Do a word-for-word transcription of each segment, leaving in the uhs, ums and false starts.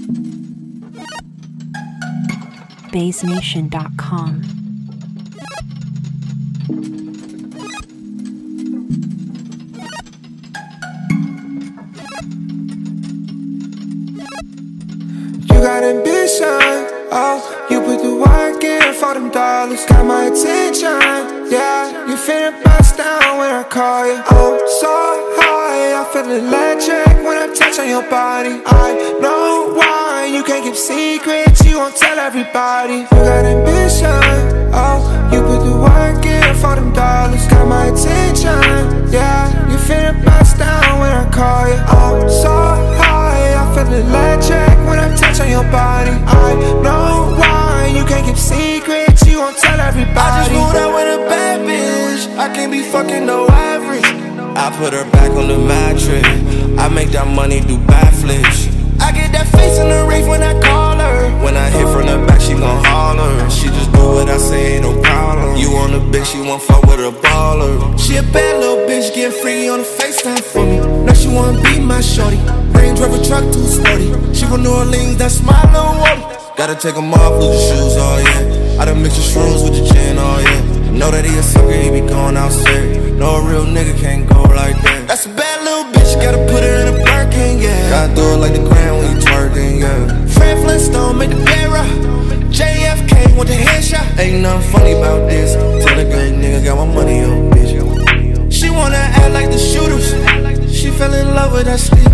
Bass Nation dot com. You got ambition, oh, you put the work in for them dollars. Got my attention, yeah, you finna bust down when I call you. Oh, so high, I feel electric when I touch on your body. I know why you can't keep secrets, you won't tell everybody. You got ambition, oh, you put the work in for them dollars. Got my attention, yeah, you finna bust down when I call you. Oh, so high, I feel electric when I touch on your body. I know why you can't keep secrets, you won't tell everybody. I just moved out with a bad bitch, I can't be fucking no average. I put her back on the mattress, I make that money do backflips. I get that face in the rave when I call her. When I hit from the back, she gon' holler. She just do what I say, ain't no problem. You on the bitch, she won't fuck with a baller. She a bad little bitch, getting free on the FaceTime for me. Now she wanna be my shorty. Range Rover truck too sporty. She from New Orleans, that's my little woman. Gotta take them off, lose the shoes, oh yeah. I done mix the shrooms with the gin, oh yeah. I know that he a sucker, he be going outside. No, a real nigga can't go like that. That's a bad little bitch, gotta put her in a Birkin, yeah. Gotta do it like the Grand when you twerking, yeah. Fred Flintstone made the bed rock. J F K with the headshot. Ain't nothing funny about this. Tell the good nigga got my money on, bitch. She wanna act like the shooters. She fell in love with that sleep.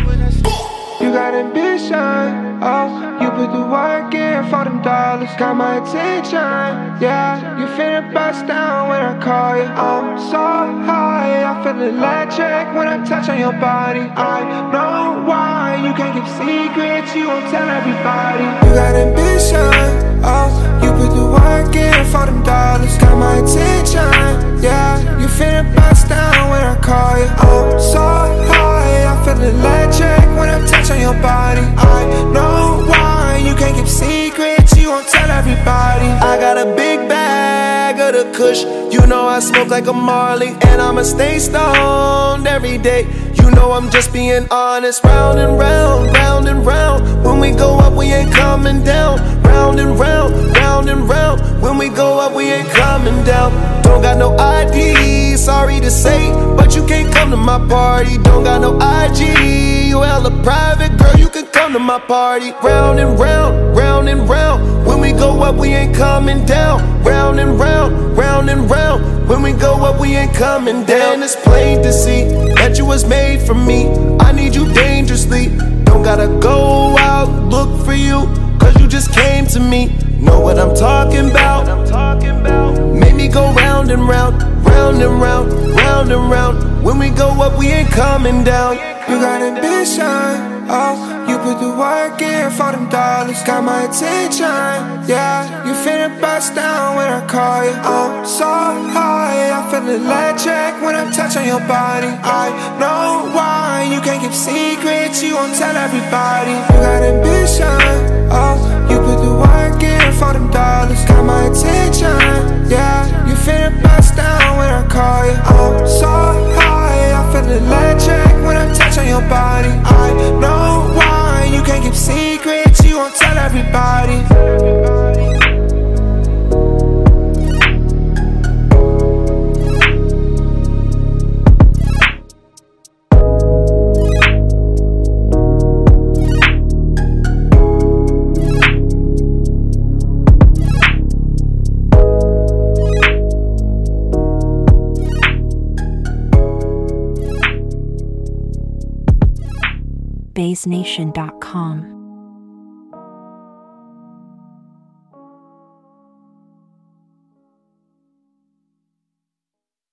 You got ambition, oh, you put the work in for them dollars. Got my attention, yeah, you finna bust down when I call you. I'm so high, I feel electric when I touch on your body. I know why you can't keep secrets, you won't tell everybody. You got ambition, oh, you put the work in for them dollars. Got my attention, yeah, you finna bust down when I call you. I'm so high, I feel electric when I touch on your body. I know why you can't keep secrets, you won't tell everybody. I got a big bag of the kush. You know I smoke like a Marley, and I'ma stay stoned every day. You know I'm just being honest. Round and round, round and round. When we go up, we ain't coming down. Round and round, round and round. When we go up, we ain't coming down. Don't got no I D, sorry to say, but you can't come to my party. Don't got no I G, you hella private, girl, you can come to my party. Round and round, round and round. When we go up, we ain't coming down. Round and round, round and round. When we go up, we ain't coming down. It's plain to see that you was made for me. I need you dangerously. Don't gotta go out, look for you, cause you just came to me. Know what I'm talking about? Make me go round and round, round and round, round and round. When we go up, we ain't coming down. You got ambition, oh, you put the work in for them dollars. Got my attention, yeah, you finna bust down when I call you. I'm so high, I feel electric when I touch on your body. I know why you can't keep secrets, you won't tell everybody. You got ambition, oh, you put the work in for them dollars. Got my attention, yeah, you finna bust down when I call you. I'm so high, I feel electric when I touch on your body. I know why you can't keep secrets, you won't tell everybody. Bass Nation dot com.